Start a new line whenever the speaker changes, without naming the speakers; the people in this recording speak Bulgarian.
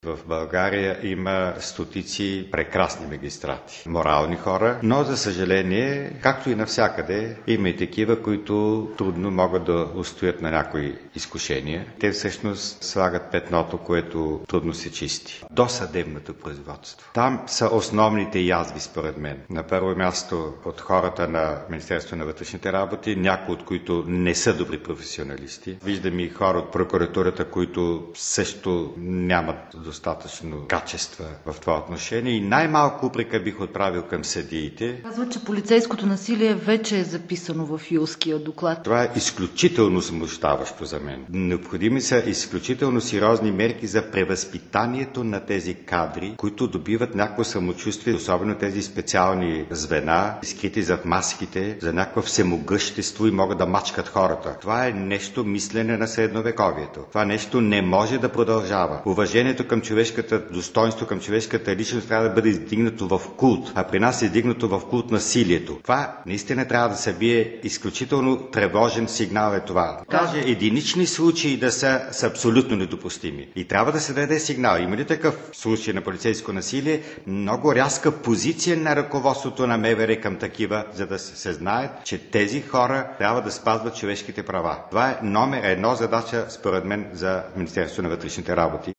В България има стотици прекрасни магистрати, морални хора, но за съжаление, както и навсякъде, има и такива, които трудно могат да устоят на някои изкушения. Те всъщност слагат петното, което трудно се чисти. Досъдебното производство. Там са основните язви, според мен. На първо място от хората на Министерството на вътрешните работи, някои от които не са добри професионалисти. Виждам и хора от прокуратурата, които също нямат достатъчно качества в това отношение и най-малко упрека бих отправил към съдиите.
Казва, че полицейското насилие вече е записано в Юлския доклад.
Това е изключително смущаващо за мен. Необходими са изключително сериозни мерки за превъзпитанието на тези кадри, които добиват някакво самочувствие, особено тези специални звена, скрити зад маските, за някакво всемогъщество и могат да мачкат хората. Това е нещо мислене на средновековието. Това нещо не може да продължава. Уважението към човешката достоинство, към човешката личност трябва да бъде издигнато в култ, а при нас е издигнато в култ насилието. Това наистина трябва да се бие изключително тревожен сигнал е това. Даже единични случаи да са абсолютно недопустими. И трябва да се даде сигнал. Има ли такъв случай на полицейско насилие? Много рязка позиция на ръководството на МВР към такива, за да се знаят, че тези хора трябва да спазват човешките права. Това е номер едно задача, според мен, за Министерството на вътрешните работи.